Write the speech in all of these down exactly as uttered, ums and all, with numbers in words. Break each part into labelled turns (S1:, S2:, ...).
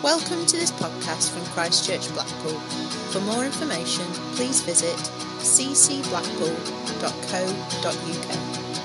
S1: Welcome to this podcast from Christ Church Blackpool. For more information, please visit c c blackpool dot co dot u k.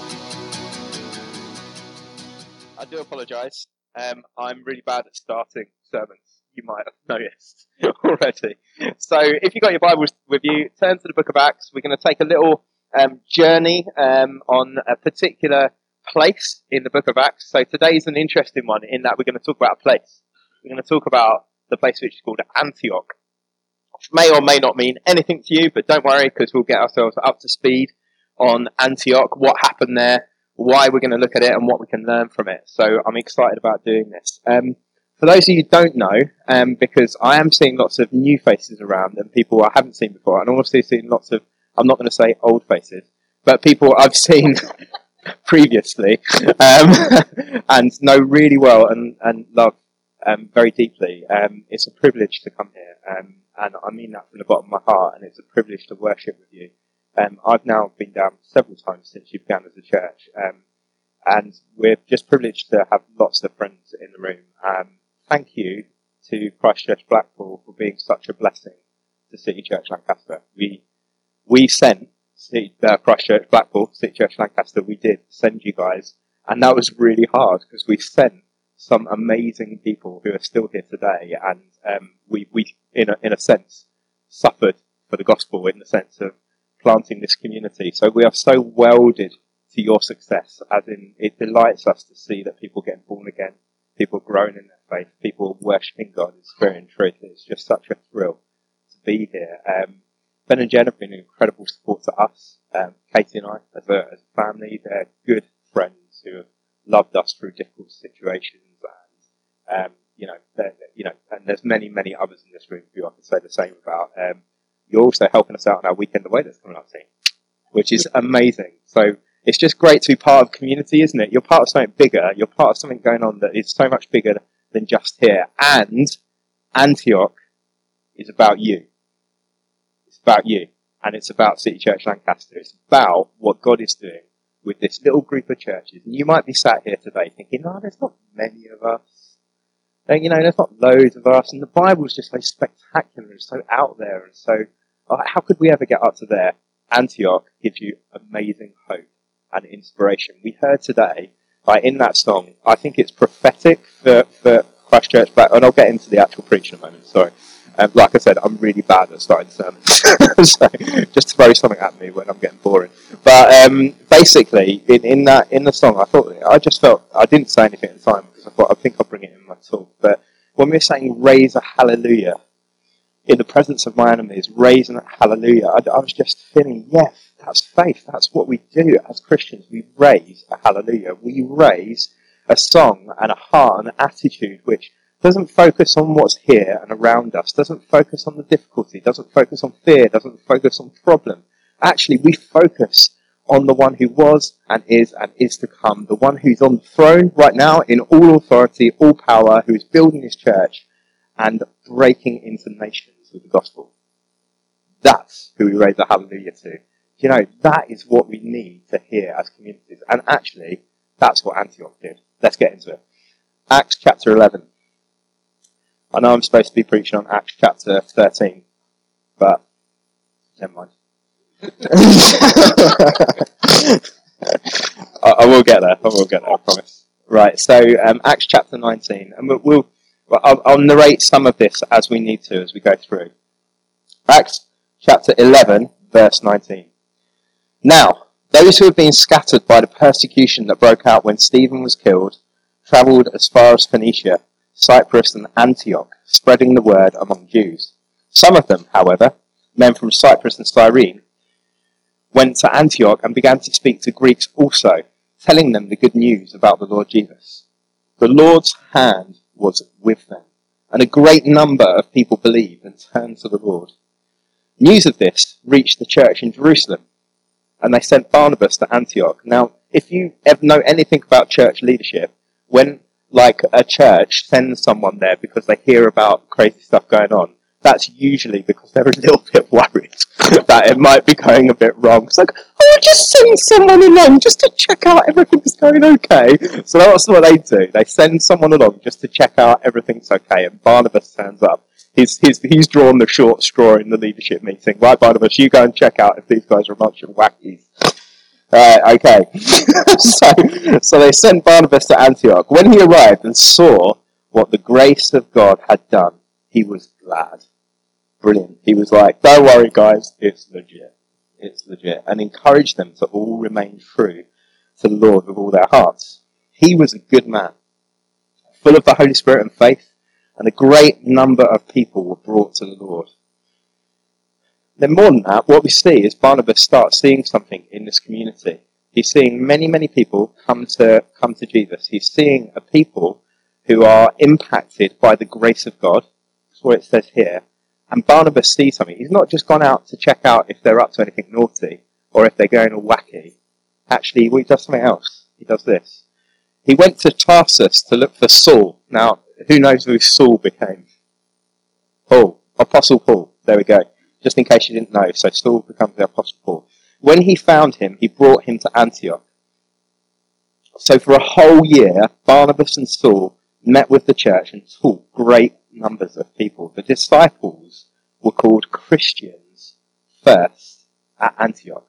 S2: I do apologise. Um, I'm really bad at starting sermons. You might have noticed already. So if you've got your Bibles with you, turn to the book of Acts. We're going to take a little um, journey um, on a particular place in the book of Acts. So today's an interesting one in that we're going to talk about a place. We're going to talk about the place which is called Antioch. Which may or may not mean anything to you, but don't worry because we'll get ourselves up to speed on Antioch, what happened there, why we're going to look at it and what we can learn from it. So I'm excited about doing this. Um, for those of you who don't know, um, because I am seeing lots of new faces around and people I haven't seen before, and I'm also seeing lots of, I'm not going to say old faces, but people I've seen previously um, and know really well and, and love um, very deeply. Um, it's a privilege to come here, um, and I mean that from the bottom of my heart, and it's a privilege to worship with you. Um, I've now been down several times since you began as a church, um, and we're just privileged to have lots of friends in the room. Um, thank you to Christ Church Blackpool for being such a blessing to City Church Lancaster. We we sent City, uh, Christ Church Blackpool, City Church Lancaster, we did send you guys, and that was really hard because we sent some amazing people who are still here today, and um, we, we in a, in a sense, suffered for the gospel in the sense of planting this community. So we are so welded to your success, as in it delights us to see that people getting born again, people growing in their faith, people worshipping God in spirit and truth. It's just such a thrill to be here. Um, Ben and Jen have been an incredible support to us. Um, Katie and I, as a, as a family, they're good friends who have loved us through difficult situations, and um, you know, you know, and there's many, many others in this room who I can say the same about. Um, You're also helping us out on our Weekend Away that's coming up soon, which is amazing. So it's just great to be part of community, isn't it? You're part of something bigger. You're part of something going on that is so much bigger than just here. And Antioch is about you. It's about you. And it's about City Church Lancaster. It's about what God is doing with this little group of churches. And you might be sat here today thinking, no, there's not many of us. You know, there's not loads of us. And the Bible's just so spectacular and so out there and so how could we ever get up to there? Antioch gives you amazing hope and inspiration. We heard today, like in that song, I think it's prophetic for, for Christ Church Black, and I'll get into the actual preaching in a moment, sorry. Um, like I said, I'm really bad at starting sermons, so just throw something at me when I'm getting boring. But um, basically, in, in that in the song, I thought, I just felt, I didn't say anything at the time, because I thought, I think I'll bring it in my talk, but when we were saying raise a hallelujah, in the presence of my enemies, raising a hallelujah, I, I was just feeling, yes, that's faith. That's what we do as Christians. We raise a hallelujah. We raise a song and a heart and an attitude which doesn't focus on what's here and around us, doesn't focus on the difficulty, doesn't focus on fear, doesn't focus on problem. Actually, we focus on the one who was and is and is to come, the one who's on the throne right now in all authority, all power, who is building his church and breaking into nations with the gospel. That's who we raise a hallelujah to. You know, that is what we need to hear as communities. And actually, that's what Antioch did. Let's get into it. Acts chapter eleven. I know I'm supposed to be preaching on Acts chapter thirteen, but never mind. I, I will get there. I will get there, I promise. Right, so um, Acts chapter nineteen. And we'll... we'll Well, I'll, I'll narrate some of this as we need to, as we go through. Acts chapter eleven, verse nineteen. Now, those who had been scattered by the persecution that broke out when Stephen was killed, travelled as far as Phoenicia, Cyprus, and Antioch, spreading the word among Jews. Some of them, however, men from Cyprus and Cyrene, went to Antioch and began to speak to Greeks also, telling them the good news about the Lord Jesus. The Lord's hand was with them, and a great number of people believed and turned to the Lord. News of this reached the church in Jerusalem, and they sent Barnabas to Antioch. Now, if you ever know anything about church leadership, when like a church sends someone there because they hear about crazy stuff going on, that's usually because they're a little bit worried that it might be going a bit wrong. It's like, oh, just send someone along just to check out everything's going okay. So that's what they do. They send someone along just to check out everything's okay, and Barnabas turns up. He's, he's, he's drawn the short straw in the leadership meeting. Right, Barnabas, you go and check out if these guys are a bunch of wackies. Right, okay. so, so they sent Barnabas to Antioch. When he arrived and saw what the grace of God had done, he was glad. Brilliant. He was like, don't worry, guys, it's legit. It's legit. And encouraged them to all remain true to the Lord with all their hearts. He was a good man, full of the Holy Spirit and faith, and a great number of people were brought to the Lord. Then more than that, what we see is Barnabas starts seeing something in this community. He's seeing many, many people come to come to Jesus. He's seeing a people who are impacted by the grace of God. That's what it says here. And Barnabas sees something. He's not just gone out to check out if they're up to anything naughty or if they're going all wacky. Actually, well, he does something else. He does this. He went to Tarsus to look for Saul. Now, who knows who Saul became? Paul. Apostle Paul. There we go. Just in case you didn't know. So Saul becomes the Apostle Paul. When he found him, he brought him to Antioch. So for a whole year, Barnabas and Saul met with the church and taught great numbers of people. The disciples were called Christians first at Antioch.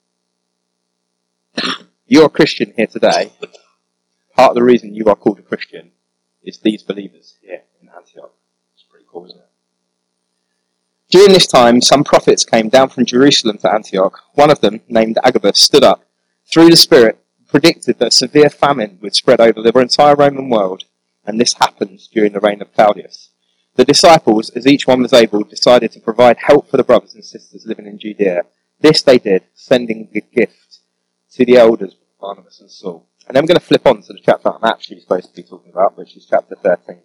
S2: You're a Christian here today. Part of the reason you are called a Christian is these believers here in Antioch. It's pretty cool, isn't it? During this time, some prophets came down from Jerusalem to Antioch. One of them, named Agabus, stood up, through the Spirit, predicted that severe famine would spread over the entire Roman world, and this happened during the reign of Claudius. The disciples, as each one was able, decided to provide help for the brothers and sisters living in Judea. This they did, sending the gift to the elders, Barnabas and Saul. And then I'm going to flip on to the chapter I'm actually supposed to be talking about, which is chapter thirteen.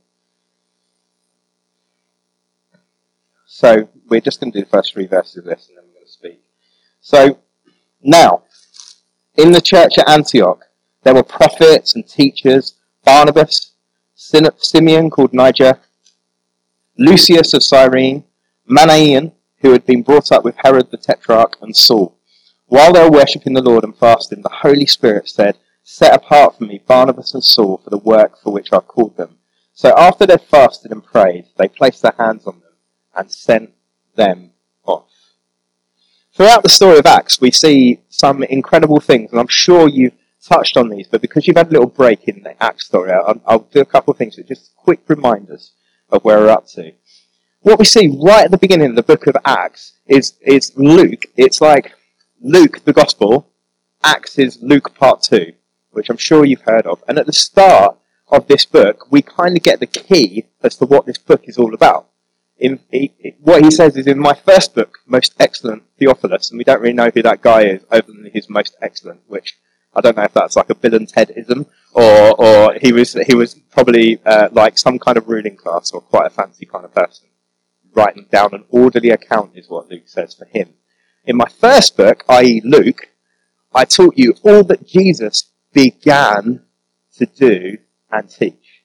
S2: So we're just going to do the first three verses of this, and then we're going to speak. So now, in the church at Antioch, there were prophets and teachers: Barnabas, Simeon called Niger, Lucius of Cyrene, Manaen, who had been brought up with Herod the Tetrarch, and Saul. While they were worshipping the Lord and fasting, the Holy Spirit said, "Set apart for me Barnabas and Saul for the work for which I called them." So after they'd fasted and prayed, they placed their hands on them and sent them off. Throughout the story of Acts, we see some incredible things, and I'm sure you've touched on these, but because you've had a little break in the Acts story, I'll, I'll do a couple of things, just quick reminders of where we're up to. What we see right at the beginning of the book of Acts is, is Luke. It's like Luke, the Gospel. Acts is Luke part two, which I'm sure you've heard of. And at the start of this book, we kind of get the key as to what this book is all about. In, he, what he says is, in my first book, most excellent Theophilus, and we don't really know who that guy is other than he's most excellent, which I don't know if that's like a Bill and Ted-ism, or, or he was he was probably uh, like some kind of ruling class or quite a fancy kind of person. Writing down an orderly account is what Luke says for him. In my first book, that is. Luke, I taught you all that Jesus began to do and teach.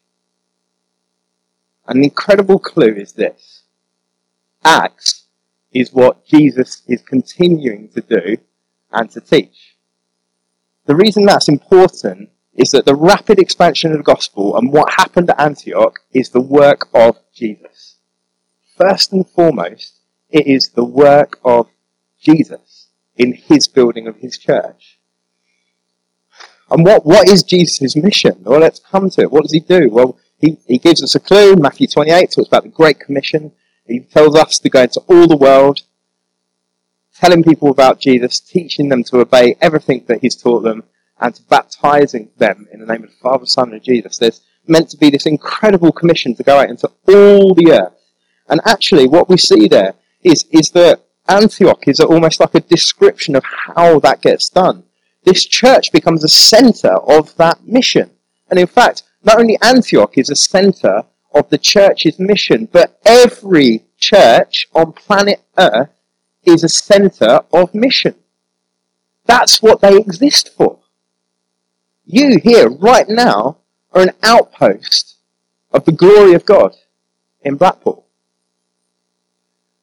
S2: An incredible clue is this. Acts is what Jesus is continuing to do and to teach. The reason that's important is that the rapid expansion of the gospel and what happened at Antioch is the work of Jesus. First and foremost, it is the work of Jesus in his building of his church. And what, what is Jesus' mission? Well, let's come to it. What does he do? Well, he, he gives us a clue. Matthew twenty-eight talks about the Great Commission. He tells us to go into all the world, telling people about Jesus, teaching them to obey everything that he's taught them, and to baptizing them in the name of the Father, Son, and Jesus. There's meant to be this incredible commission to go out into all the earth. And actually, what we see there is, is that Antioch is almost like a description of how that gets done. This church becomes a center of that mission. And in fact, not only Antioch is a center of the church's mission, but every church on planet Earth is a center of mission. That's what they exist for. You here, right now, are an outpost of the glory of God in Blackpool.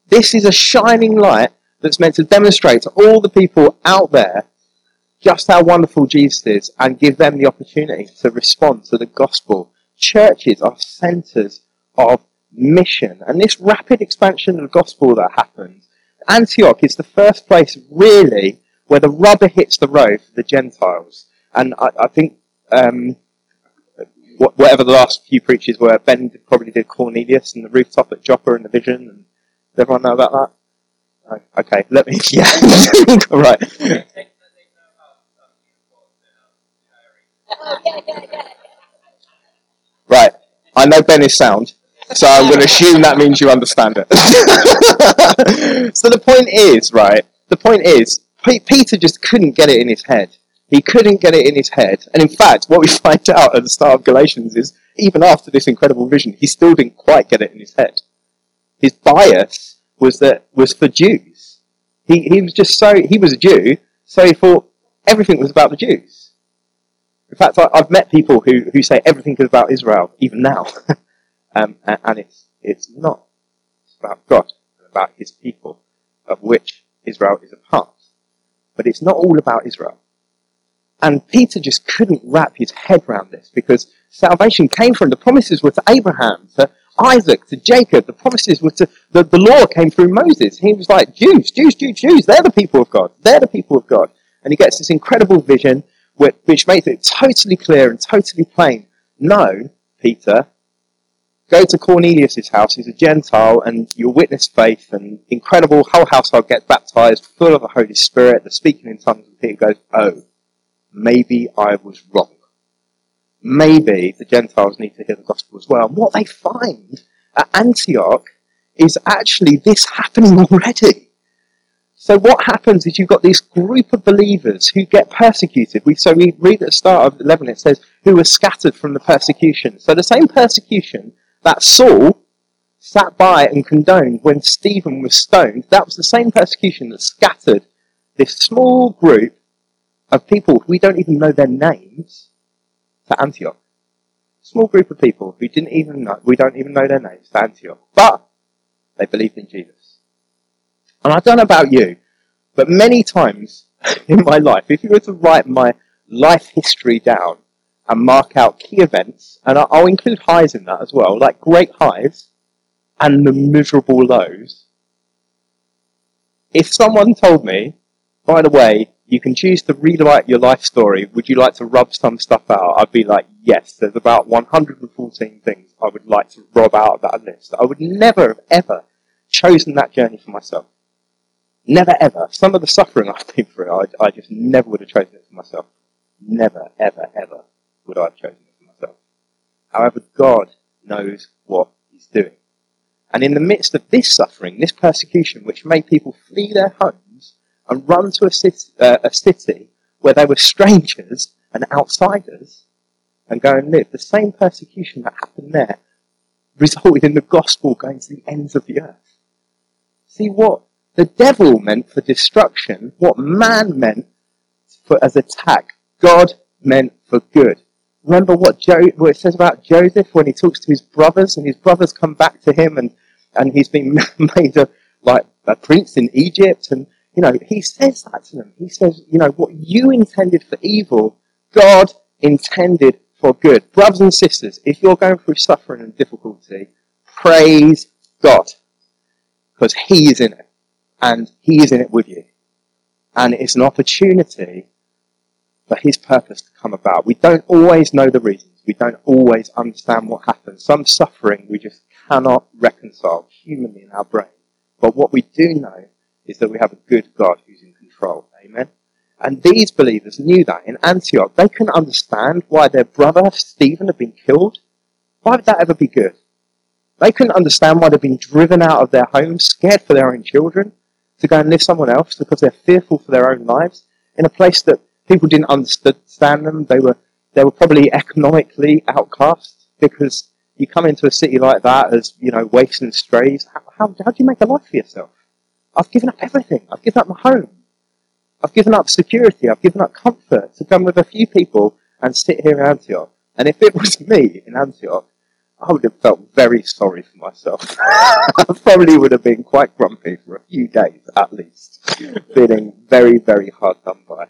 S2: This is a shining light that's meant to demonstrate to all the people out there just how wonderful Jesus is and give them the opportunity to respond to the gospel. Churches are centres of mission. And this rapid expansion of the gospel that happens, Antioch is the first place really where the rubber hits the road for the Gentiles. And I, I think um, whatever the last few preachers were, Ben probably did Cornelius and the rooftop at Joppa and the vision. And does everyone know about that? Oh, okay, let me, yeah, right. Right, I know Ben is sound, so I'm going to assume that means you understand it. So the point is, right, the point is, P- Peter just couldn't get it in his head. He couldn't get it in his head. And in fact, what we find out at the start of Galatians is, even after this incredible vision, he still didn't quite get it in his head. His bias was that was for Jews. He he was just so, he was a Jew, so he thought everything was about the Jews. In fact, I, I've met people who, who say everything is about Israel, even now. um, and, and it's it's not. It's about God, and about his people, of which Israel is a part. But it's not all about Israel. And Peter just couldn't wrap his head around this, because salvation came from, the promises were to Abraham, to Isaac, to Jacob. The promises were to, the, the law came through Moses. He was like, Jews, Jews, Jews, Jews, they're the people of God. They're the people of God. And he gets this incredible vision, which, which makes it totally clear and totally plain. No, Peter, go to Cornelius' house, he's a Gentile, and you'll witness faith, and incredible, whole household gets baptized, full of the Holy Spirit, the speaking in tongues, and Peter goes, oh, maybe I was wrong. Maybe the Gentiles need to hear the gospel as well. And what they find at Antioch is actually this happening already. So what happens is you've got this group of believers who get persecuted. We, so we read at the start of eleven, it says, who were scattered from the persecution. So the same persecution that Saul sat by and condoned when Stephen was stoned, that was the same persecution that scattered this small group of people who we don't even know their names to Antioch. Small group of people who didn't even know, we don't even know their names to Antioch. But they believed in Jesus. And I don't know about you, but many times in my life, if you were to write my life history down and mark out key events, and I'll include highs in that as well, like great highs and the miserable lows. If someone told me, by the way, you can choose to rewrite your life story, would you like to rub some stuff out? I'd be like, yes, there's about one hundred fourteen things I would like to rub out of that list. I would never have ever chosen that journey for myself. Never ever. Some of the suffering I've been through, I, I just never would have chosen it for myself. Never, ever, ever would I have chosen it for myself. However, God knows what he's doing. And in the midst of this suffering, this persecution, which made people flee their homes and run to a city, uh, a city where they were strangers and outsiders and go and live, the same persecution that happened there resulted in the gospel going to the ends of the earth. See, what the devil meant for destruction, what man meant for as attack, God meant for good. Remember what, jo- what it says about Joseph when he talks to his brothers, and his brothers come back to him, and, and he's been made a, like a prince in Egypt, and you know he says that to them. He says, you know, what you intended for evil, God intended for good. Brothers and sisters, if you're going through suffering and difficulty, praise God, because he is in it. And he is in it with you. And it's an opportunity for his purpose to come about. We don't always know the reasons. We don't always understand what happens. Some suffering we just cannot reconcile humanly in our brain. But what we do know is that we have a good God who's in control. Amen? And these believers knew that. In Antioch, they couldn't understand why their brother Stephen had been killed. Why would that ever be good? They couldn't understand why they'd been driven out of their homes, scared for their own children, to go and live somewhere else because they're fearful for their own lives in a place that people didn't understand them. They were they were probably economically outcast, because you come into a city like that as, you know, waifs and strays. How, how, how do you make a life for yourself? I've given up everything. I've given up my home. I've given up security. I've given up comfort to come with a few people and sit here in Antioch. And if it was me in Antioch, I would have felt very sorry for myself. I probably would have been quite grumpy for a few days at least, feeling very, very hard done by.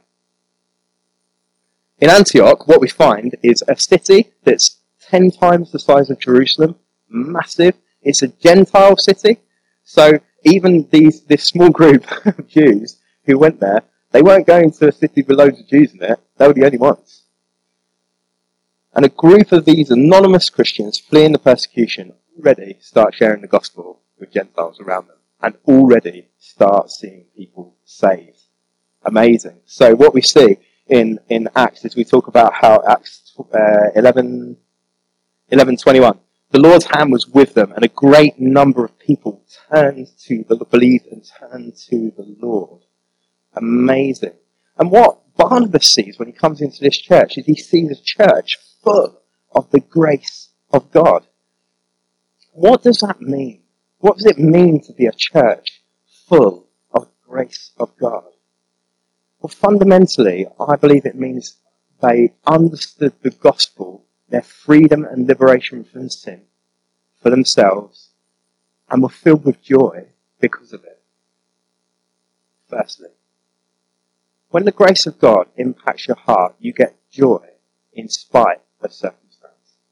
S2: In Antioch, what we find is a city that's ten times the size of Jerusalem, massive. It's a Gentile city, so even these this small group of Jews who went there, they weren't going to a city with loads of Jews in it. They were the only ones. And a group of these anonymous Christians fleeing the persecution already start sharing the gospel with Gentiles around them and already start seeing people saved. Amazing. So what we see in, in Acts is we talk about how Acts uh, eleven, eleven twenty-one, the Lord's hand was with them and a great number of people turned to the believed and turned to the Lord. Amazing. And what Barnabas sees when he comes into this church is he sees a church full of the grace of God. What does that mean? What does it mean to be a church full of the grace of God? Well, fundamentally, I believe it means they understood the gospel, their freedom and liberation from sin for themselves, and were filled with joy because of it. Firstly, when the grace of God impacts your heart, you get joy in spite of circumstance.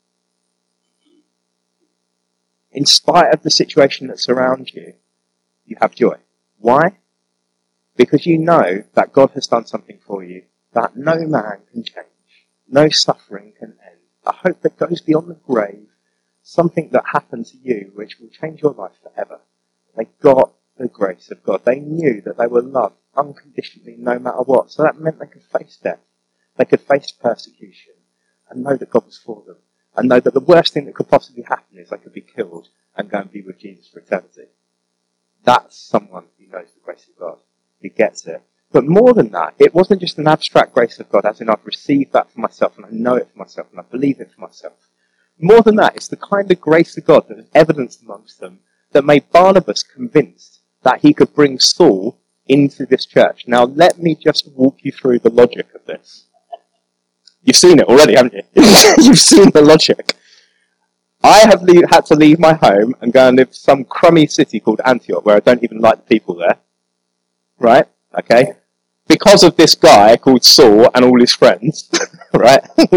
S2: In spite of the situation that surrounds you, you have joy. Why? Because you know that God has done something for you that no man can change. No suffering can end. A hope that goes beyond the grave. Something that happened to you which will change your life forever. They got the grace of God. They knew that they were loved unconditionally no matter what. So that meant they could face death. They could face persecution and know that God was for them. And know that the worst thing that could possibly happen is they could be killed and go and be with Jesus for eternity. That's someone who knows the grace of God. Who gets it. But more than that, it wasn't just an abstract grace of God, as in I've received that for myself and I know it for myself and I believe it for myself. More than that, it's the kind of grace of God that is evidenced amongst them that made Barnabas convinced that he could bring Saul into this church. Now, let me just walk you through the logic of this. You've seen it already, haven't you? You've seen the logic. I have le- had to leave my home and go and live in some crummy city called Antioch, where I don't even like the people there. Right? Okay? Because of this guy called Saul and all his friends. Right?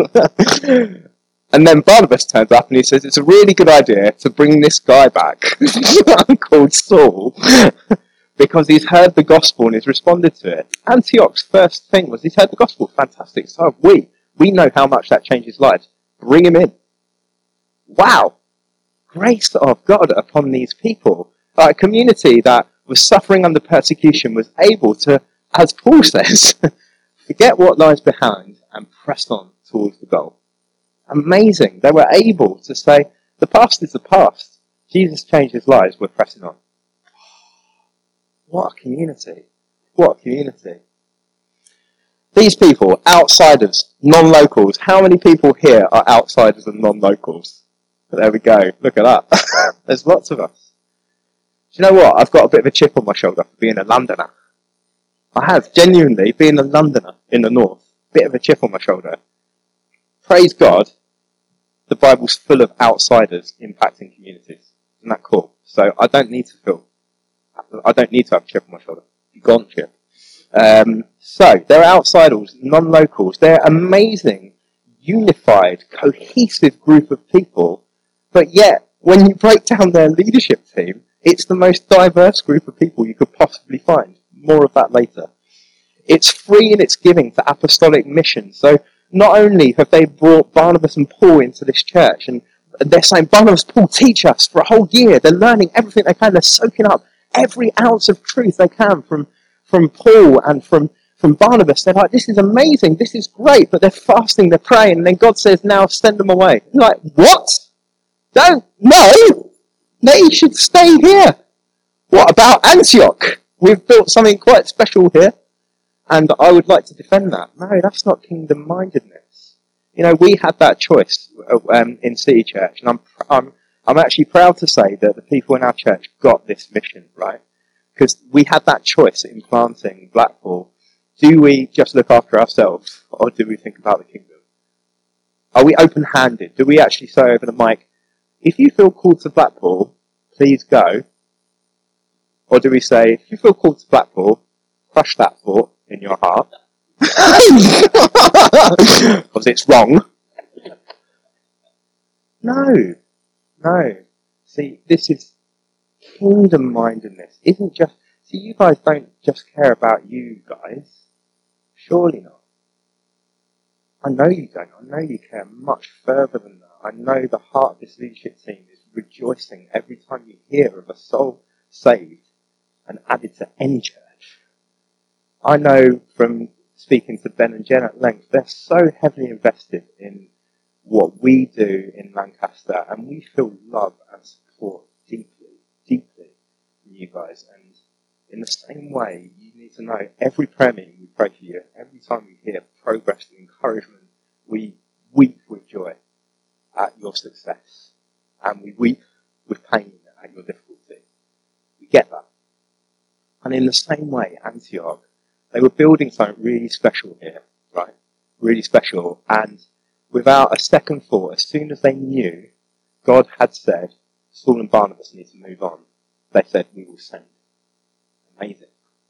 S2: And then Barnabas turns up and he says, it's a really good idea to bring this guy back called Saul because he's heard the gospel and he's responded to it. Antioch's first thing was he's heard the gospel. Fantastic. So have we. We know how much that changes lives. Bring him in. Wow. Grace of God upon these people. A community that was suffering under persecution was able to, as Paul says, forget what lies behind and press on towards the goal. Amazing. They were able to say, the past is the past. Jesus changed his lives. We're pressing on. What a community. What a community. These people, outsiders, non-locals. How many people here are outsiders and non-locals? There we go. Look at that. There's lots of us. Do you know what? I've got a bit of a chip on my shoulder for being a Londoner. I have, genuinely, being a Londoner in the north. Bit of a chip on my shoulder. Praise God, the Bible's full of outsiders impacting communities. Isn't that cool? So I don't need to feel, I don't need to have a chip on my shoulder. Gone chip. Um, so, they're outsiders, non-locals. They're amazing, unified, cohesive group of people. But yet, when you break down their leadership team, it's the most diverse group of people you could possibly find. More of that later. It's free in its giving to apostolic mission. So, not only have they brought Barnabas and Paul into this church, and they're saying, Barnabas, Paul, teach us for a whole year. They're learning everything they can. They're soaking up every ounce of truth they can from, from Paul and from, from Barnabas. They're like, this is amazing. This is great. But they're fasting, they're praying. And then God says, now send them away. You're like, what? Don't, no. They should stay here. What about Antioch? We've built something quite special here. And I would like to defend that. No, that's not kingdom-mindedness. You know, we had that choice um, in City Church, and I'm, I'm, I'm actually proud to say that the people in our church got this mission, right? Because we had that choice in planting Blackpool. Do we just look after ourselves, or do we think about the kingdom? Are we open-handed? Do we actually say over the mic, if you feel called to Blackpool, please go? Or do we say, if you feel called to Blackpool, crush that thought in your heart, because it's wrong? No, no. See, this is kingdom-mindedness. Isn't just, see, you guys don't just care about you guys. Surely not. I know you don't. I know you care much further than that. I know the heart of this leadership team is rejoicing every time you hear of a soul saved and added to any church. I know from speaking to Ben and Jen at length, they're so heavily invested in what we do in Lancaster, and we feel love and support deeply, deeply from you guys. And in the same way, you need to know every prayer meeting we pray for you, every time we hear progress and encouragement, we weep with joy at your success, and we weep with pain at your difficulty. We get that. And in the same way, Antioch, they were building something really special here, right? Really special. And without a second thought, as soon as they knew God had said, Saul and Barnabas need to move on, they said, we will send. Amazing.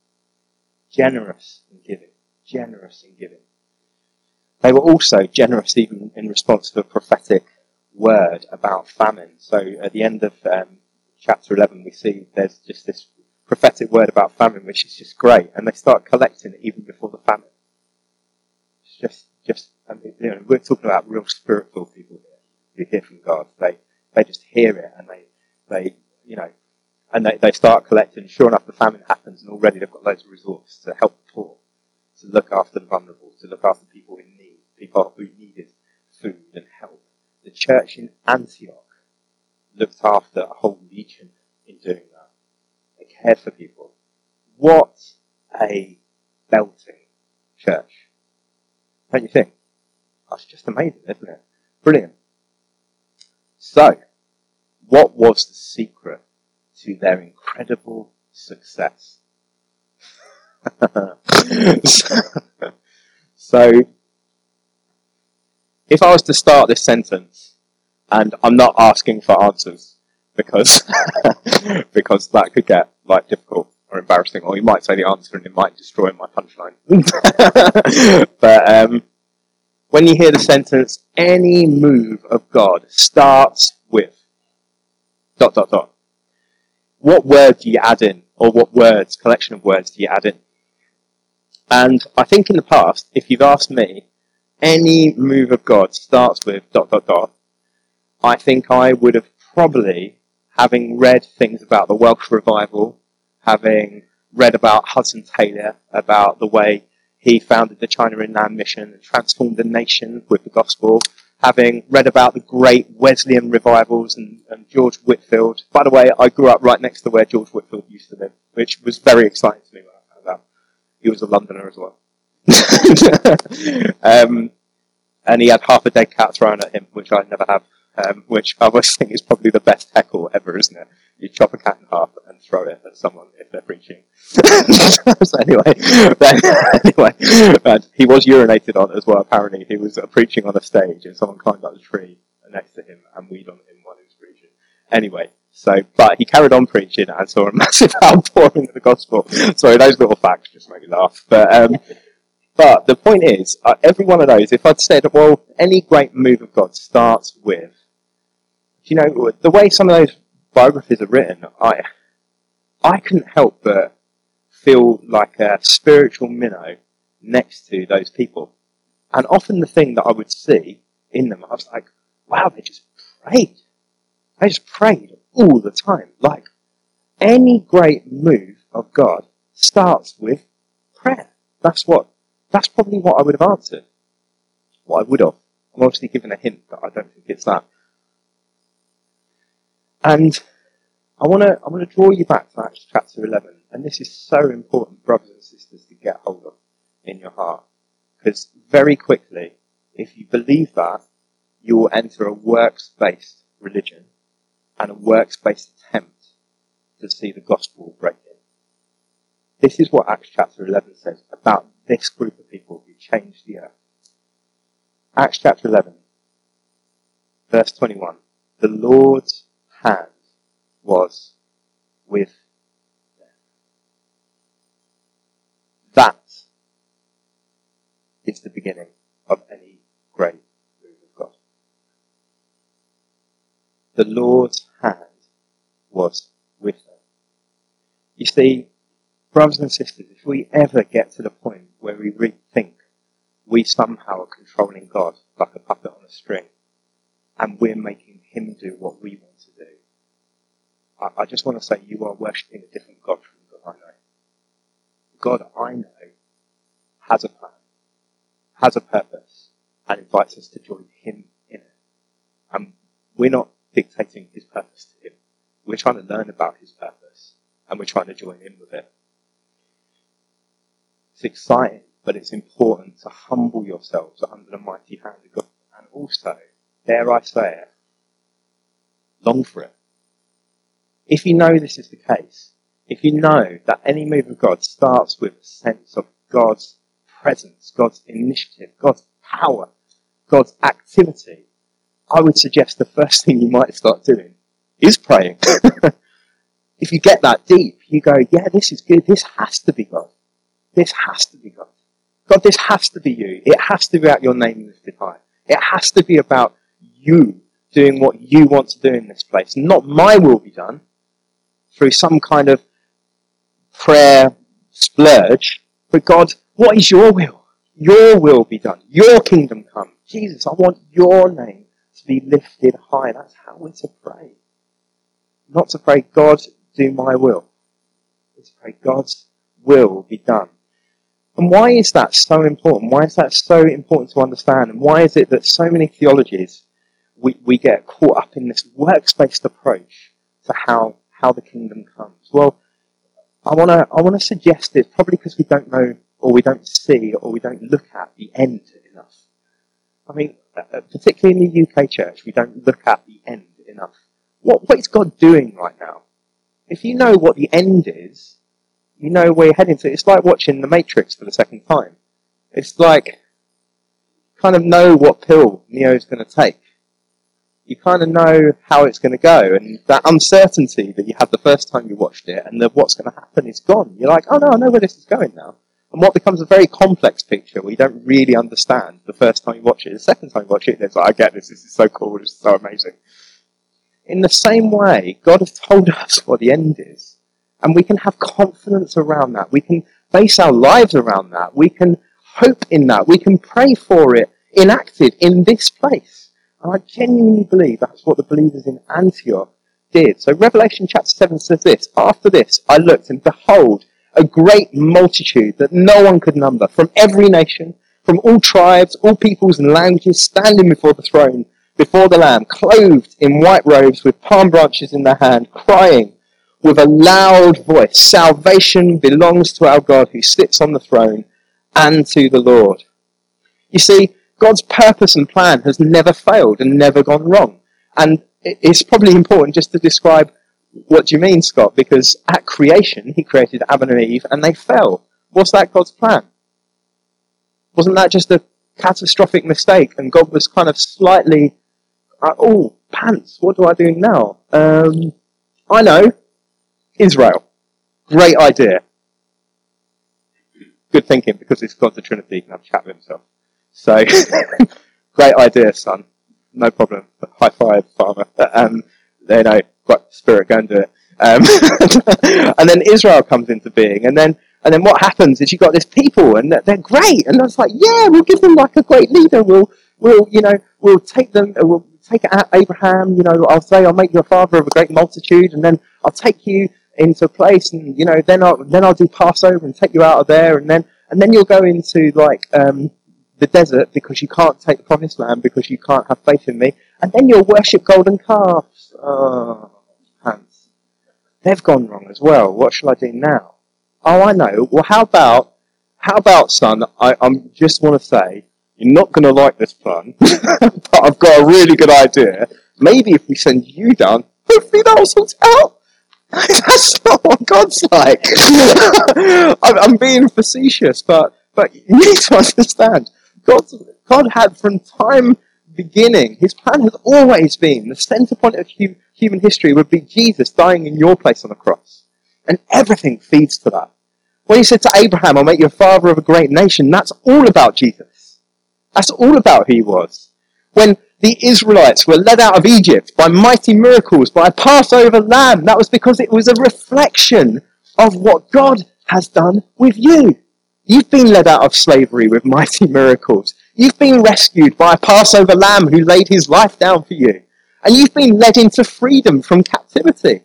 S2: Generous in giving. Generous in giving. They were also generous even in response to a prophetic word about famine. So at the end of um, chapter eleven, we see there's just this prophetic word about famine, which is just great. And they start collecting it even before the famine. It's just, just, I mean, you know, we're talking about real spiritual people here who hear from God. They, they just hear it and they, they, you know, and they, they start collecting. Sure enough, the famine happens, and already they've got loads of resources to help the poor, to look after the vulnerable, to look after people in need, people who needed food and help. The church in Antioch looked after a whole region in doing that. They cared for people. What a belting church. Don't you think? That's just amazing, isn't it? Brilliant. So, what was the secret to their incredible success? So, if I was to start this sentence, and I'm not asking for answers, because because that could get like difficult or embarrassing, or you might say the answer and it might destroy my punchline. But um, when you hear the sentence, any move of God starts with dot dot dot. What word do you add in, or what words, collection of words do you add in? And I think in the past, if you've asked me, any move of God starts with dot dot dot, I think I would have probably, having read things about the Welsh revival, having read about Hudson Taylor, about the way he founded the China Inland Mission and transformed the nation with the gospel, having read about the great Wesleyan revivals and, and George Whitefield. By the way, I grew up right next to where George Whitefield used to live, which was very exciting to me when I found out. He was a Londoner as well. um, and he had half a dead cat thrown at him, which I never have, um, which I always think is probably the best heckle ever, isn't it? You chop a cat in half and throw it at someone if they're preaching. So anyway, but anyway, but he was urinated on as well, apparently. He was uh, preaching on a stage and someone climbed up the tree next to him and weed on him while he was preaching. Anyway, so, but he carried on preaching and saw a massive outpouring of the gospel. Sorry, those little facts just make me laugh. But, um, but the point is, uh, every one of those, if I'd said, well, any great move of God starts with, you know, the way some of those biographies are written, I, I couldn't help but feel like a spiritual minnow next to those people. And often the thing that I would see in them, I was like, wow, they just prayed. They just prayed all the time. Like, any great move of God starts with prayer. That's what, that's probably what I would have answered. What I would have. I'm obviously given a hint that I don't think it's that. And I want to I want to draw you back to Acts chapter eleven, and this is so important, brothers and sisters, to get hold of in your heart, because very quickly, if you believe that, you will enter a works-based religion and a works-based attempt to see the gospel break in. This is what Acts chapter eleven says about this group of people who changed the earth. Acts chapter eleven, verse twenty-one. The Lord's hand was with them. That is the beginning of any great move of God. The Lord's hand was with them. You see, brothers and sisters, if we ever get to the point where we really think we somehow are controlling God like a puppet on a string, and we're making him do what we want to do, I, I just want to say you are worshipping a different God from the God I know. The God I know has a plan, has a purpose, and invites us to join him in it. And we're not dictating his purpose to him. We're trying to learn about his purpose, and we're trying to join in with it. It's exciting, but it's important to humble yourselves under the mighty hand of God. And also, dare I say it, long for it. If you know this is the case, if you know that any move of God starts with a sense of God's presence, God's initiative, God's power, God's activity, I would suggest the first thing you might start doing is praying. If you get that deep, you go, yeah, this is good. This has to be God. This has to be God. God, this has to be you. It has to be about your name lifted high. It has to be about you doing what you want to do in this place. Not my will be done through some kind of prayer splurge, but God, what is your will? Your will be done. Your kingdom come. Jesus, I want your name to be lifted high. That's how we're to pray. Not to pray, God, do my will. It's to pray, God's will be done. And why is that so important? Why is that so important to understand? And why is it that so many theologies, we, we get caught up in this works-based approach to how, how the kingdom comes? Well, I want to I want to suggest it probably because we don't know, or we don't see, or we don't look at the end enough. I mean, particularly in the U K church, we don't look at the end enough. What, what is God doing right now? If you know what the end is, you know where you're heading to. It's like watching The Matrix for the second time. It's like, kind of know what pill Neo's going to take. You kind of know how it's going to go, and that uncertainty that you had the first time you watched it, and the what's going to happen is gone. You're like, oh no, I know where this is going now. And what becomes a very complex picture where you don't really understand the first time you watch it, the second time you watch it, it's like, I get this, this is so cool, this is so amazing. In the same way, God has told us what the end is, and we can have confidence around that. We can base our lives around that. We can hope in that. We can pray for it enacted in this place. And I genuinely believe that's what the believers in Antioch did. So Revelation chapter seven says this, after this I looked, and behold, a great multitude that no one could number, from every nation, from all tribes, all peoples and languages, standing before the throne, before the Lamb, clothed in white robes with palm branches in their hand, crying with a loud voice, salvation belongs to our God who sits on the throne and to the Lord. You see, God's purpose and plan has never failed and never gone wrong. And it's probably important just to describe what do you mean, Scott, because at creation, he created Adam and Eve and they fell. Was that God's plan? Wasn't that just a catastrophic mistake and God was kind of slightly, uh, oh, pants, what do I do now? Um, I know, Israel. Great idea. Good thinking, because it's God the Trinity, he can have a chat with himself. So, great idea, son. No problem. High five, farmer. Um, you know, got spirit, go and do it. Um, and then Israel comes into being, and then and then what happens is you've got this people, and they're great, and it's like, yeah, we'll give them like a great leader. We'll, we'll, you know, we'll take them. We'll take Abraham. You know, I'll say, I'll make you a father of a great multitude, and then I'll take you into a place, and you know, then I'll then I'll do Passover and take you out of there, and then and then you'll go into like. Um, the desert because you can't take the promised land because you can't have faith in me, and then you'll worship golden calves. Oh, hands. They've gone wrong as well. What shall I do now? Oh, I know. Well, how about, how about, son, I I'm just want to say, you're not going to like this plan, but I've got a really good idea. Maybe if we send you down, hopefully that'll sort it out. That's not what God's like. I'm, I'm being facetious, but, but you need to understand. God, God had from time beginning. His plan has always been, the center point of hu- human history would be Jesus dying in your place on the cross. And everything feeds to that. When he said to Abraham, I'll make you a father of a great nation, that's all about Jesus. That's all about who he was. When the Israelites were led out of Egypt by mighty miracles, by a Passover lamb, that was because it was a reflection of what God has done with you. You've been led out of slavery with mighty miracles. You've been rescued by a Passover lamb who laid his life down for you. And you've been led into freedom from captivity.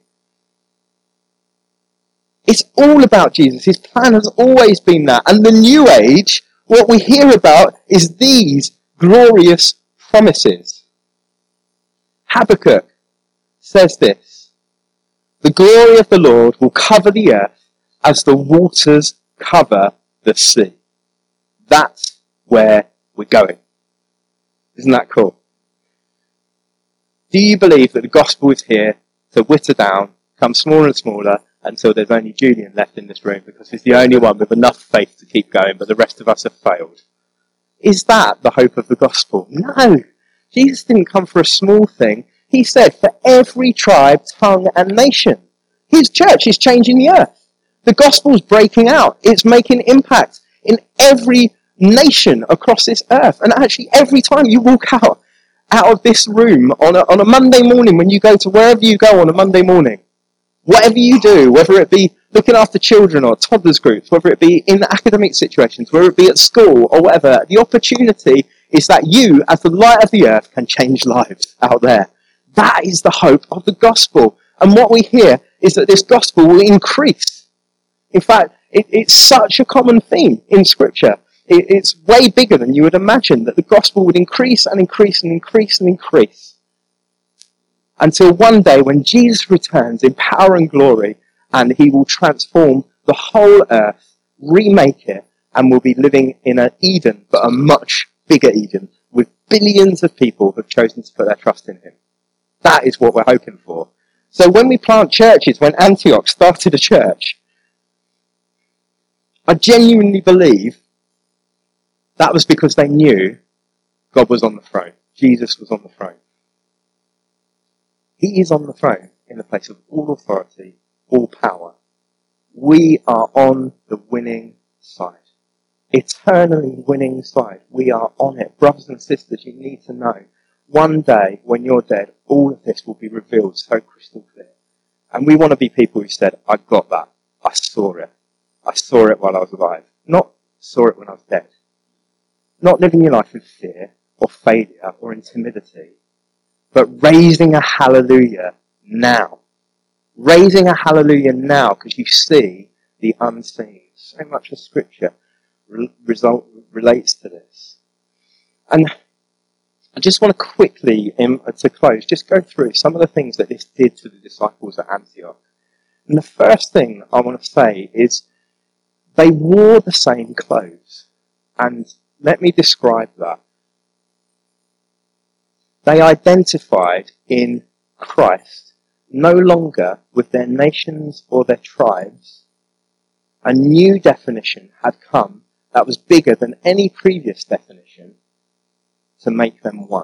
S2: It's all about Jesus. His plan has always been that. And the new age, what we hear about is these glorious promises. Habakkuk says this: the glory of the Lord will cover the earth as the waters cover the sea. That's where we're going. Isn't that cool? Do you believe that the gospel is here to whitter down, become smaller and smaller, until there's only Julian left in this room because he's the only one with enough faith to keep going, but the rest of us have failed? Is that the hope of the gospel? No. Jesus didn't come for a small thing. He said for every tribe, tongue, and nation. His church is changing the earth. The gospel's breaking out. It's making impact in every nation across this earth. And actually, every time you walk out, out of this room on a, on a Monday morning, when you go to wherever you go on a Monday morning, whatever you do, whether it be looking after children or toddlers groups, whether it be in academic situations, whether it be at school or whatever, the opportunity is that you, as the light of the earth, can change lives out there. That is the hope of the gospel. And what we hear is that this gospel will increase. In fact, it, it's such a common theme in Scripture. It, it's way bigger than you would imagine, that the gospel would increase and increase and increase and increase. Until one day when Jesus returns in power and glory, and he will transform the whole earth, remake it, and we'll be living in an Eden, but a much bigger Eden, with billions of people who have chosen to put their trust in him. That is what we're hoping for. So when we plant churches, when Antioch started a church, I genuinely believe that was because they knew God was on the throne. Jesus was on the throne. He is on the throne in the place of all authority, all power. We are on the winning side. Eternally winning side. We are on it. Brothers and sisters, you need to know, one day when you're dead, all of this will be revealed so crystal clear. And we want to be people who said, I got that. I saw it. I saw it while I was alive. Not saw it when I was dead. Not living your life with fear or failure or timidity, but raising a hallelujah now. Raising a hallelujah now because you see the unseen. So much of Scripture re- result, relates to this. And I just want to quickly, um, to close, just go through some of the things that this did to the disciples at Antioch. And the first thing I want to say is they wore the same clothes. And let me describe that. They identified in Christ, no longer with their nations or their tribes. A new definition had come that was bigger than any previous definition to make them one.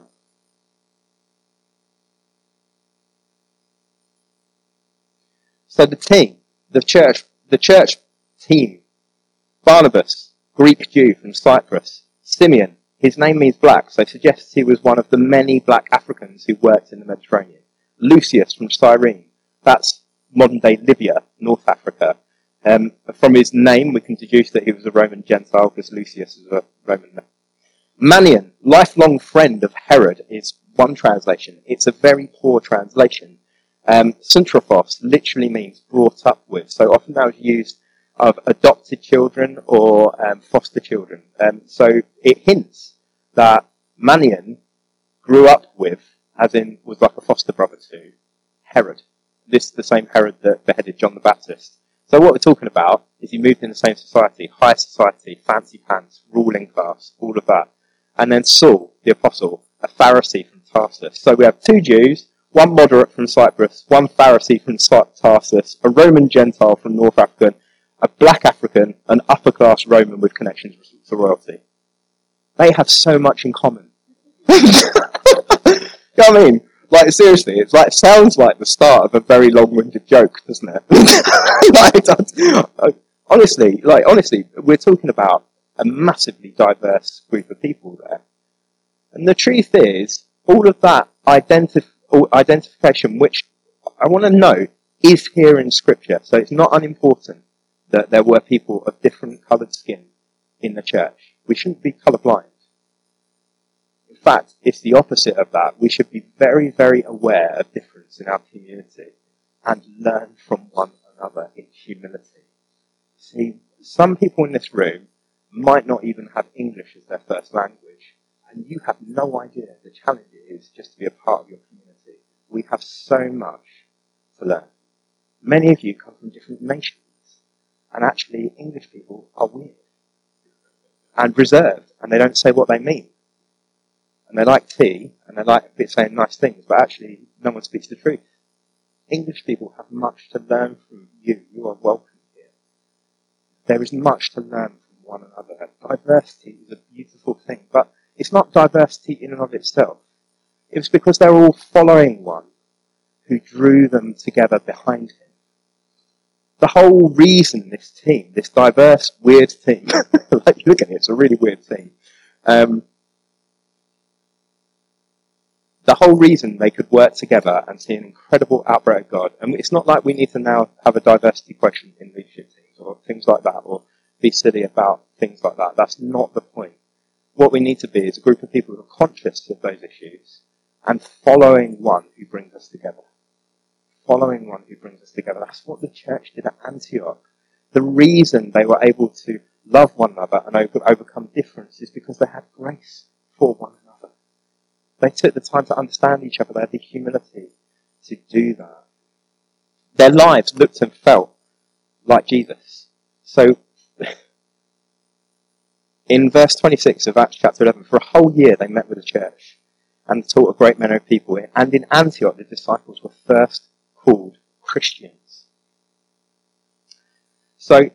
S2: So the team, the church, the church team, Barnabas, Greek Jew from Cyprus, Simeon, his name means black, so suggests he was one of the many black Africans who worked in the Mediterranean. Lucius from Cyrene, that's modern-day Libya, North Africa. Um, from his name, we can deduce that he was a Roman Gentile, because Lucius is a Roman name. Manion, lifelong friend of Herod, is one translation. It's a very poor translation. Um, Syntrophos literally means brought up with, so often that was used of adopted children or um, foster children. Um, so it hints that Manion grew up with, as in was like a foster brother to, Herod. This is the same Herod that beheaded John the Baptist. So what we're talking about is he moved in the same society, high society, fancy pants, ruling class, all of that. And then Saul, the apostle, a Pharisee from Tarsus. So we have two Jews, one moderate from Cyprus, one Pharisee from Tarsus, a Roman Gentile from North Africa, a black African, an upper-class Roman with connections to royalty. They have so much in common. You know what I mean? Like, seriously, it's like, sounds like the start of a very long-winded joke, doesn't it? Like, that's, honestly, like, honestly, we're talking about a massively diverse group of people there. And the truth is, all of that identif- identification, which I want to note, is here in Scripture. So it's not unimportant that there were people of different coloured skin in the church. We shouldn't be colourblind. In fact, it's the opposite of that. We should be very, very aware of difference in our community and learn from one another in humility. See, some people in this room might not even have English as their first language, and you have no idea the challenge it is just to be a part of your community. We have so much to learn. Many of you come from different nations, and actually English people are weird and reserved, and they don't say what they mean. And they like tea, and they like a bit saying nice things, but actually no one speaks the truth. English people have much to learn from you. You are welcome here. There is much to learn from one another. Diversity is a beautiful thing, but it's not diversity in and of itself. It was because they were all following one who drew them together behind him. The whole reason this team, this diverse, weird team, like, look at it, it's a really weird team. Um, the whole reason they could work together and see an incredible outbreak of God, and it's not like we need to now have a diversity question in leadership teams or things like that, or be silly about things like that. That's not the point. What we need to be is a group of people who are conscious of those issues and following one who brings us together. Following one who brings us together. That's what the church did at Antioch. The reason they were able to love one another and over- overcome difference is because they had grace for one another. They took the time to understand each other. They had the humility to do that. Their lives looked and felt like Jesus. So, in verse twenty-six of Acts chapter eleven, for a whole year they met with the church and taught a great many of people. And in Antioch, the disciples were first called Christians. So,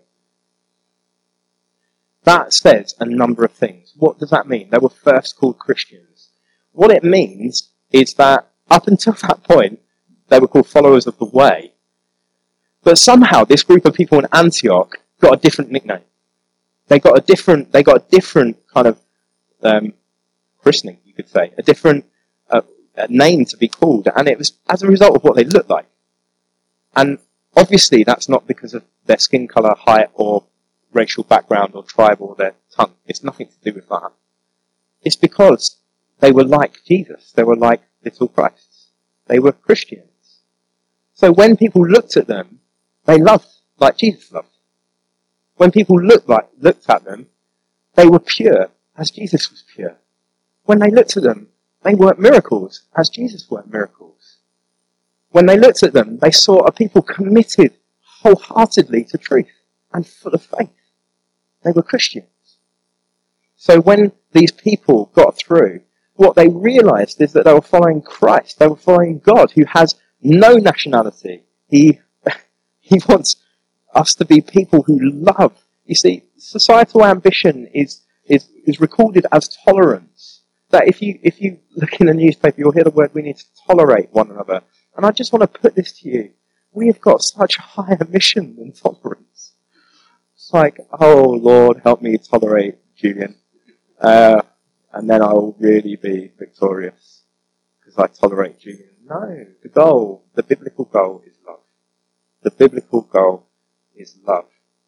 S2: that says a number of things. What does that mean? They were first called Christians. What it means is that up until that point, they were called followers of the way. But somehow this group of people in Antioch got a different nickname. They got a different, they got a different kind of um, christening, you could say, a different uh, name to be called, and it was as a result of what they looked like. And obviously, that's not because of their skin colour, height, or racial background, or tribe, or their tongue. It's nothing to do with that. It's because they were like Jesus. They were like little Christs. They were Christians. So when people looked at them, they loved like Jesus loved. When people looked like looked at them, they were pure as Jesus was pure. When they looked at them, they worked miracles as Jesus worked miracles. When they looked at them, they saw a people committed wholeheartedly to truth and full of faith. They were Christians. So when these people got through, what they realized is that they were following Christ. They were following God, who has no nationality. He, he wants us to be people who love. You see, societal ambition is, is, is recorded as tolerance. That if you, if you look in the newspaper, you'll hear the word, we need to tolerate one another. And I just want to put this to you. We have got such a higher mission than tolerance. It's like, oh Lord, help me tolerate Julian. Uh, and then I'll really be victorious. Because I tolerate Julian. No, the goal, the biblical goal is love. The biblical goal is love.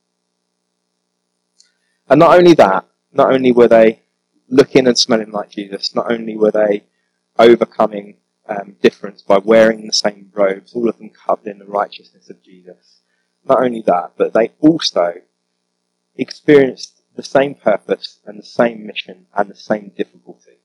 S2: And not only that, not only were they looking and smelling like Jesus, not only were they overcoming um, difference by wearing the same robes, all of them covered in the righteousness of Jesus. Not only that, but they also experienced the same purpose and the same mission and the same difficulty.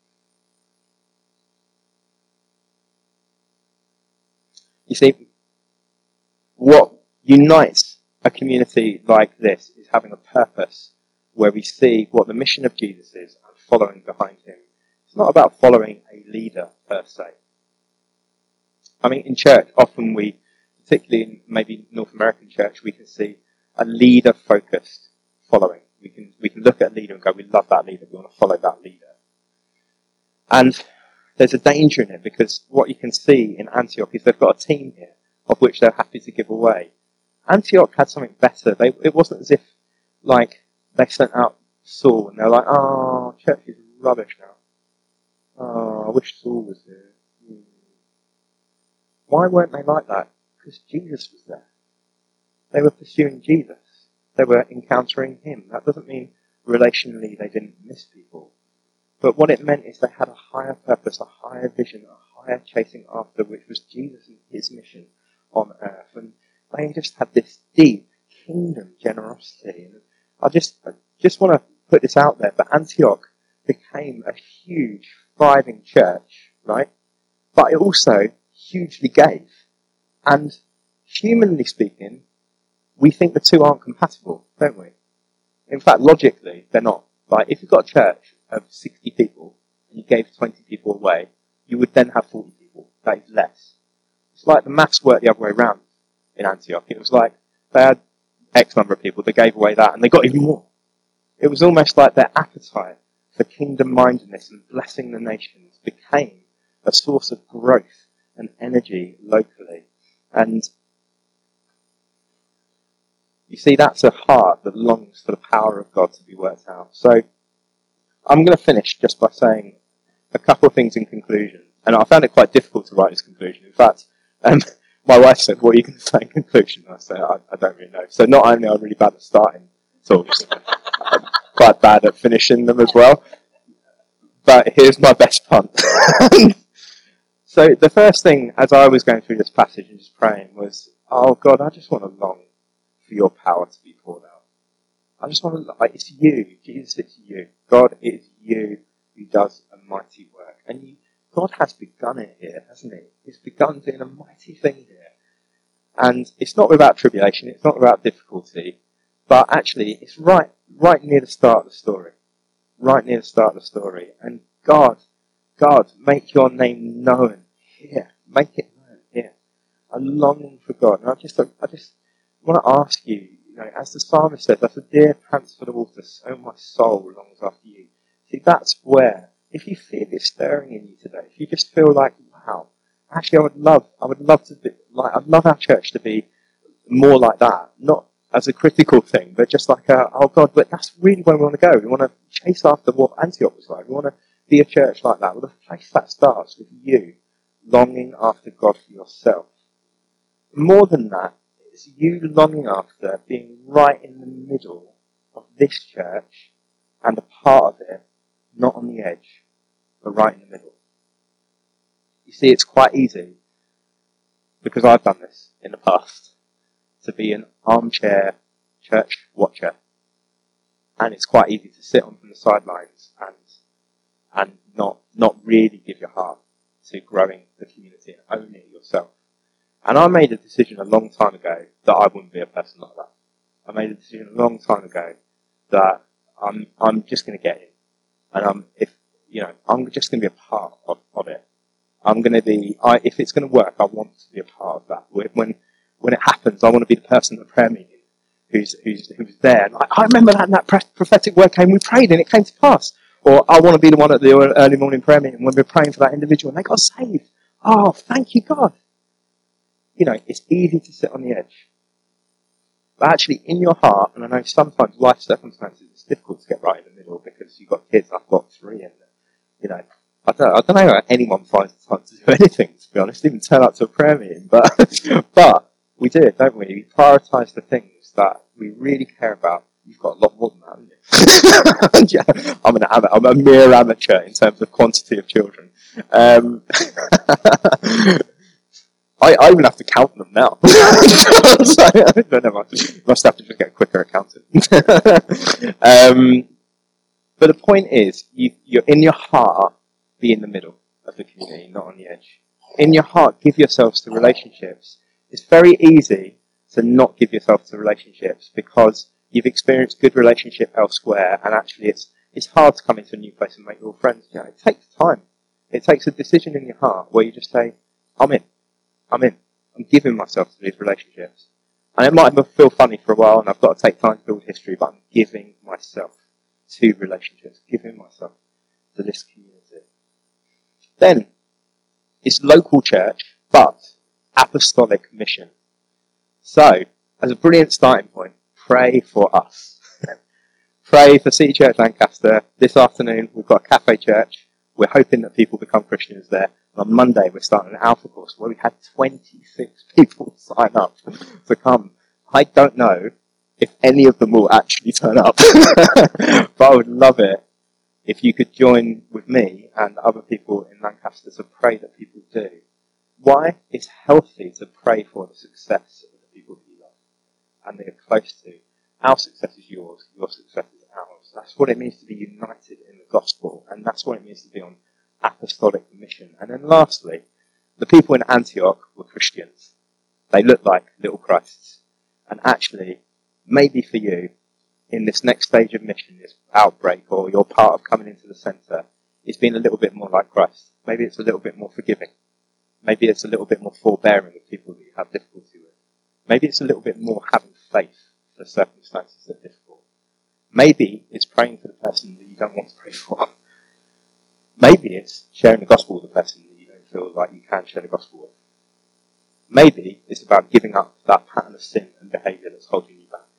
S2: You see, what unites a community like this is having a purpose where we see what the mission of Jesus is and following behind him. It's not about following a leader per se. I mean, in church, often we, particularly in maybe North American church, we can see a leader-focused following. We can we can look at a leader and go, we love that leader, we want to follow that leader. And there's a danger in it, because what you can see in Antioch is they've got a team here of which they're happy to give away. Antioch had something better. They, it wasn't as if, like, they sent out Saul and they're like, oh, church is rubbish now. Oh, I wish Saul was here. Hmm. Why weren't they like that? Because Jesus was there. They were pursuing Jesus. They were encountering him. That doesn't mean relationally they didn't miss people. But what it meant is they had a higher purpose, a higher vision, a higher chasing after, which was Jesus and his mission on earth. And they just had this deep kingdom generosity. And I just, I just want to put this out there, but Antioch became a huge, thriving church, right? But it also hugely gave. And humanly speaking, we think the two aren't compatible, don't we? In fact, logically, they're not. Like, if you've got a church of sixty people and you gave twenty people away, you would then have forty people. That is less. It's like the maths worked the other way around in Antioch. It was like they had X number of people, they gave away that, and they got even more. It was almost like their appetite for kingdom-mindedness and blessing the nations became a source of growth and energy locally. And you see, that's a heart that longs for the power of God to be worked out. So I'm going to finish just by saying a couple of things in conclusion. And I found it quite difficult to write this conclusion. In fact, um, my wife said, what are you going to say in conclusion? And I said, I, I don't really know. So not only am I really bad at starting talks, I'm quite bad at finishing them as well. But here's my best punt. So the first thing, as I was going through this passage and just praying, was, oh God, I just want to long for your power to be poured out. I just want to, like, it's you, Jesus, it's you. God, it is you who does a mighty work. And you, God has begun it here, hasn't he? He's begun doing a mighty thing here. And it's not without tribulation, it's not without difficulty, but actually it's right, right near the start of the story. Right near the start of the story. And God, God, make your name known here. Make it known here. I'm longing for God. And I just, I just want to ask you, you know, as the psalmist says, as the deer pants for the water, so my soul longs after you. See, that's where, if you feel it stirring in you today, if you just feel like, wow, actually I would love, I would love to be, like, I'd love our church to be more like that. Not as a critical thing, but just like a, oh God, but that's really where we want to go. We want to chase after what Antioch was like. We want to be a church like that. Well, the place that starts with you longing after God for yourself. More than that, it's you longing after being right in the middle of this church and a part of it, not on the edge, but right in the middle. You see, it's quite easy, because I've done this in the past, to be an armchair church watcher. And it's quite easy to sit on from the sidelines and and not not really give your heart to growing the community and owning it yourself. And I made a decision a long time ago that I wouldn't be a person like that. I made a decision a long time ago that I'm I'm just going to get in, and I'm if you know I'm just going to be a part of, of it. I'm going to be I if it's going to work, I want to be a part of that. When when it happens, I want to be the person at the prayer meeting who's who's who's there. And I, I remember that that prophetic word came, we prayed, and it came to pass. Or I want to be the one at the early morning prayer meeting when we're praying for that individual and they got saved. Oh, thank you, God. You know, it's easy to sit on the edge. But actually, in your heart, and I know sometimes life circumstances, it's difficult to get right in the middle because you've got kids, I've got three, and, you know, I don't, I don't know how anyone finds the time to do anything, to be honest, even turn up to a prayer meeting, but, but we do it, don't we? We prioritise the things that we really care about. You've got a lot more than that, haven't you? Yeah, I'm an amateur, I'm a mere amateur in terms of quantity of children. Um, I, I even have to count them now. So, never mind. Must have to just get a quicker accountant. um, but the point is, you, you're in your heart, be in the middle of the community, not on the edge. In your heart, give yourselves to relationships. It's very easy to not give yourself to relationships because you've experienced good relationship elsewhere, and actually it's it's hard to come into a new place and make real friends. You know, it takes time. It takes a decision in your heart where you just say, I'm in. I'm in. I'm giving myself to these relationships. And it might feel funny for a while, and I've got to take time to build history, but I'm giving myself to relationships, giving myself to this community. Then it's local church, but apostolic mission. So, as a brilliant starting point, pray for us. Pray for City Church Lancaster. This afternoon we've got a cafe church. We're hoping that people become Christians there. And on Monday we're starting an Alpha course where we had twenty-six people sign up to come. I don't know if any of them will actually turn up, but I would love it if you could join with me and other people in Lancaster to pray that people do. Why? It's healthy to pray for the success of the people that you love and that you're close to. Our success is yours, your success is ours. That's what it means to be united in the gospel, and that's what it means to be on apostolic mission. And then lastly, the people in Antioch were Christians. They looked like little Christs. And actually, maybe for you, in this next stage of mission, this outbreak, or you're part of coming into the centre, it's been a little bit more like Christ. Maybe it's a little bit more forgiving. Maybe it's a little bit more forbearing with people that you have difficulty with. Maybe it's a little bit more having faith for circumstances that are difficult. Maybe it's praying for the person that you don't want to pray for. Maybe it's sharing the gospel with the person that you don't feel like you can share the gospel with. Maybe it's about giving up that pattern of sin and behaviour that's holding you back.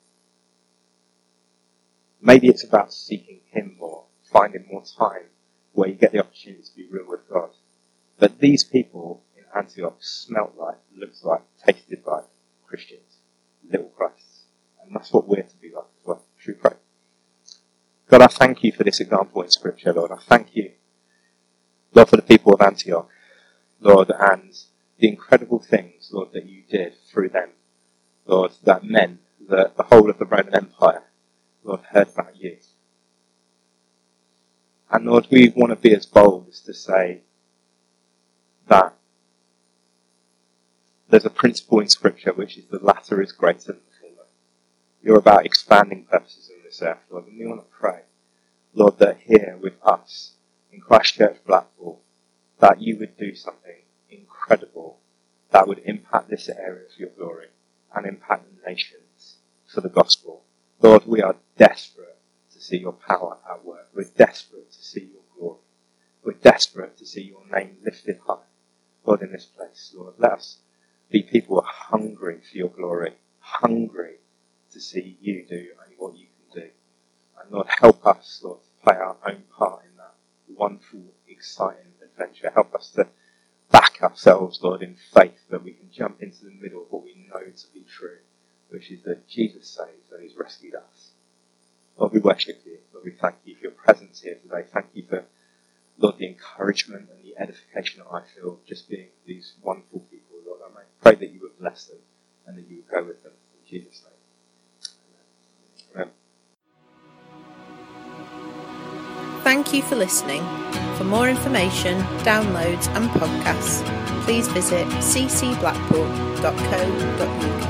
S2: Maybe it's about seeking Him more, finding more time where you get the opportunity to be real with God. But these people in Antioch smelt like, looked like, tasted like Christians, little Christs. And that's what we're to be like as well. Should we pray? God, I thank you for this example in Scripture, Lord. I thank you, Lord, for the people of Antioch, Lord, and the incredible things, Lord, that you did through them, Lord, that meant that the whole of the Roman Empire, Lord, heard about you. And Lord, we want to be as bold as to say that there's a principle in Scripture which is the latter is greater than the former. You're about expanding purposes on this earth, Lord, and we want to pray, Lord, that here with us in Christchurch Blackpool, that you would do something incredible that would impact this area for your glory and impact the nations for the gospel. Lord, we are desperate to see your power at work. We're desperate to see your glory. We're desperate to see your name lifted high, Lord, in this place. Lord, let us be people who are hungry for your glory, hungry to see you do only what you can do. And Lord, help us, Lord, to play our own part in that wonderful, exciting adventure. Help us to back ourselves, Lord, in faith that we can jump into the middle of what we know to be true, which is that Jesus saves and He's rescued us. Lord, we worship you. Lord, we thank you for your presence here today. Thank you for, Lord, the encouragement and the edification that I feel just being these wonderful people. Lord, I may pray that you would bless them and that you would go with them. In Jesus' name. Amen.
S1: Thank you for listening. For more information, downloads and podcasts, please visit c c blackpool dot co dot u k.